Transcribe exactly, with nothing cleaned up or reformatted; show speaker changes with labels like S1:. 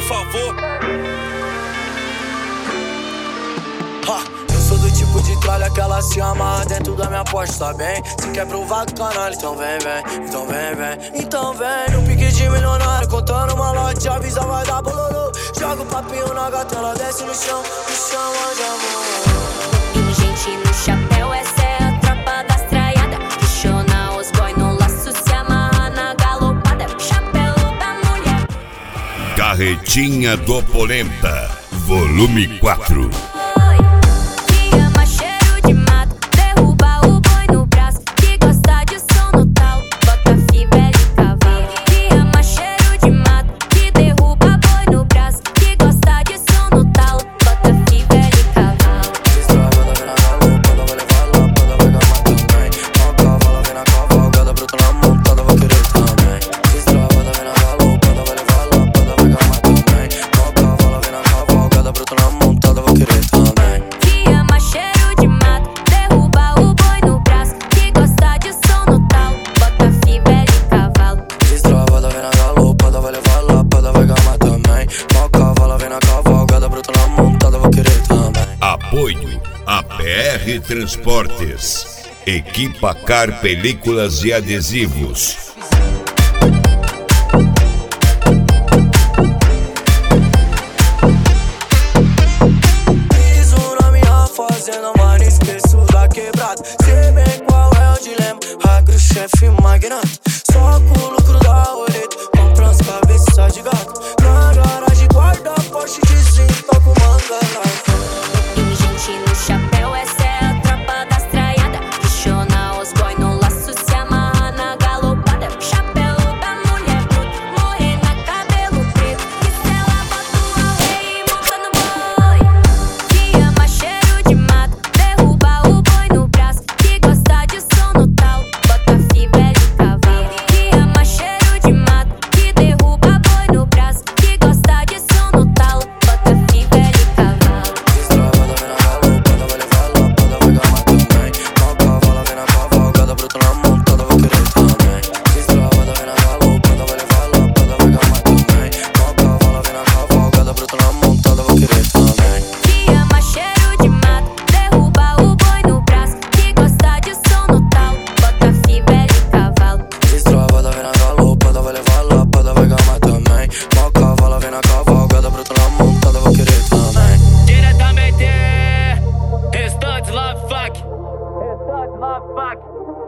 S1: favor.
S2: Ha. Eu sou do tipo de tralha que ela se amarra dentro da minha Porsche, tá bem? Se quer provar do canal, então vem, vem, então vem, vem. Então vem, no pique de milionário, contando uma lote, avisa vai dar bololô. Joga o papinho na gata, ela desce no chão, me chama de amor.
S3: Gente no chapéu, essa é a tropa das traiadas. Questiona os boy no laço, se amarra na galopada. Chapéu da mulher.
S4: Carretinha do Polenta, volume quatro. Apoio a P R Transportes, Equipa Car Películas e Adesivos.
S2: Piso na minha fazenda, mas não esqueço da quebrada. Sei bem qual é o dilema, agro, chefe, magnata. Só com o lucro da roleta, compra as cabeças de gato. Na garagem guarda Porsche de zinco, toco manga larga.
S3: No chapéu, essa é a tropa das traiadas. Questiona os boy no laço, se amarra na galopada. Chapéu da mulher bruta, morena, cabelo preto. Que se ela bota o rei e monta no boi. Que ama cheiro de mato, derruba o boi no braço. Que gosta de som no talo, bota fibra de cavalo. Que ama cheiro de mato, que derruba boi no braço. Que gosta de som no talo, bota fibra de cavalo.
S1: Love fuck.